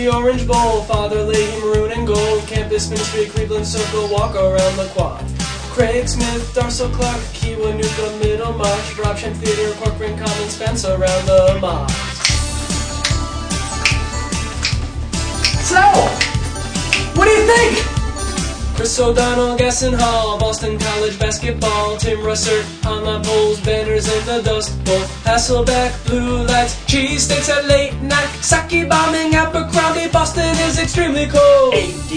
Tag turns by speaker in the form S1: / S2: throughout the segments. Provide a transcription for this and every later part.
S1: Orange Bowl. Father Leahy, maroon and gold. Campus Ministry, Cleveland Circle, walk around the quad. Craig Smith, Darcel Clark, Kiwanuka, Middlemarch, Robshan Theater, Corcoran Commons, fence around the mob. So, what do you think? Chris O'Donnell, Gaston Hall, Boston College basketball, Tim Russert on the poles, banners in the Dust Bowl, Hasselbeck, blue lights, cheese steaks at late night, sake bombing, Abercrombie, Boston is extremely cold.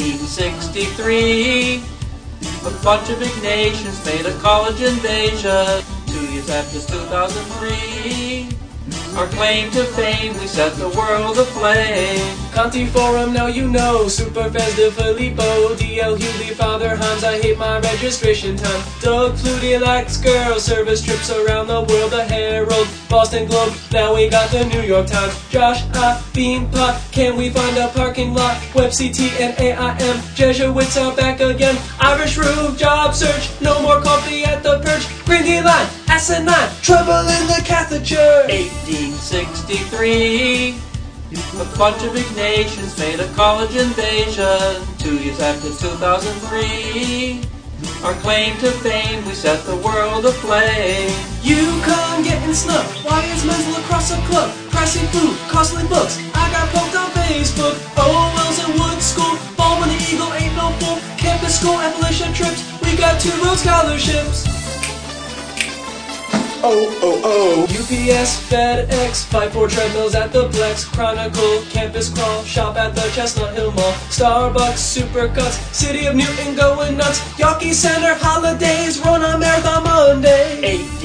S2: 1863, a bunch of big nations made a college invasion. 2 years after 2003, our claim to fame, we set the world aflame.
S1: Conti Forum, now you know. Superfest de Filippo. D.L. Hughley, Father Hans, I hate my registration time. Doug Flutie likes girls. Service trips around the world. The Herald, Boston Globe. Now we got the New York Times. Josh, Beanpot. Can we find a parking lot? Web CT and AIM. Jesuits are back again. Irish Rube, job search. No more coffee at the perch. Green Tea Line, asinine. Trouble in the Catholic Church.
S2: 1863, a bunch of big nations made a college invasion. 2 years after 2003, our claim to fame, we set the world aflame.
S1: UConn getting snubbed. Why is men's lacrosse a club? Pricey food, costly books. I got poked on Facebook. OL's and Wood School. Baldwin the Eagle ain't no fool. Campus school, Appalachian trips. We got 2 Rhodes scholarships. UPS, FedEx, fight for treadmills at the Plex, Chronicle, Campus Crawl, shop at the Chestnut Hill Mall, Starbucks, Supercuts, City of Newton going nuts, Yawkey Center, holidays, run a marathon Monday.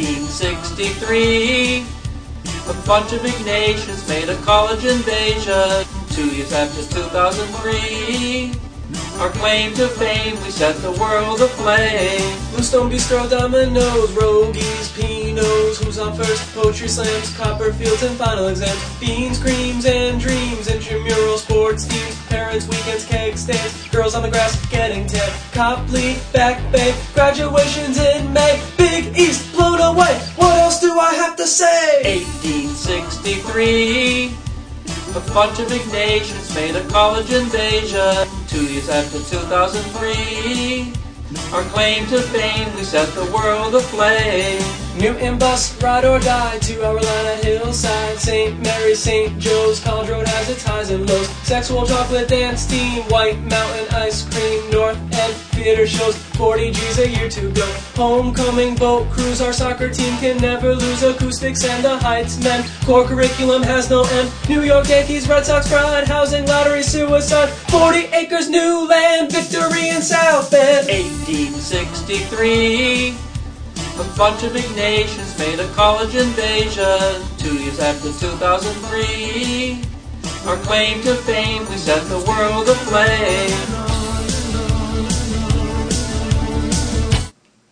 S2: 1863, a bunch of big nations made a college invasion. 2 years after 2003, our claim to fame, we set the world aflame.
S1: Bluestone Bistro, Domino's, Rogies, Pino's, Who's on First, Poetry Slams, Copperfields and final exams, Beans, Creams and Dreams, intramural sports teams, parents, weekends, keg stands, girls on the grass getting tan, Copley, Back Bay, graduations in May, Big East blown away, what else do I have to say?
S2: 1863, a bunch of big nations made a college invasion. 2 years after 2003, our claim to fame, we set the world aflame.
S1: Newton bus, ride or die, 2 hour line at Hillside, St. Mary's, St. Joe's, College Road has its highs and lows, Sexual chocolate dance team, White Mountain ice cream, North End theater shows, 40 G's a year to go, homecoming boat cruise, our soccer team can never lose, acoustics and the Heights men, core curriculum has no end, New York Yankees, Red Sox pride, housing lottery, suicide, 40 acres new land, victory in South Bend.
S2: 1863, a bunch of big nations made a college invasion. 2 years after 2003, our claim to fame, we set the world aflame.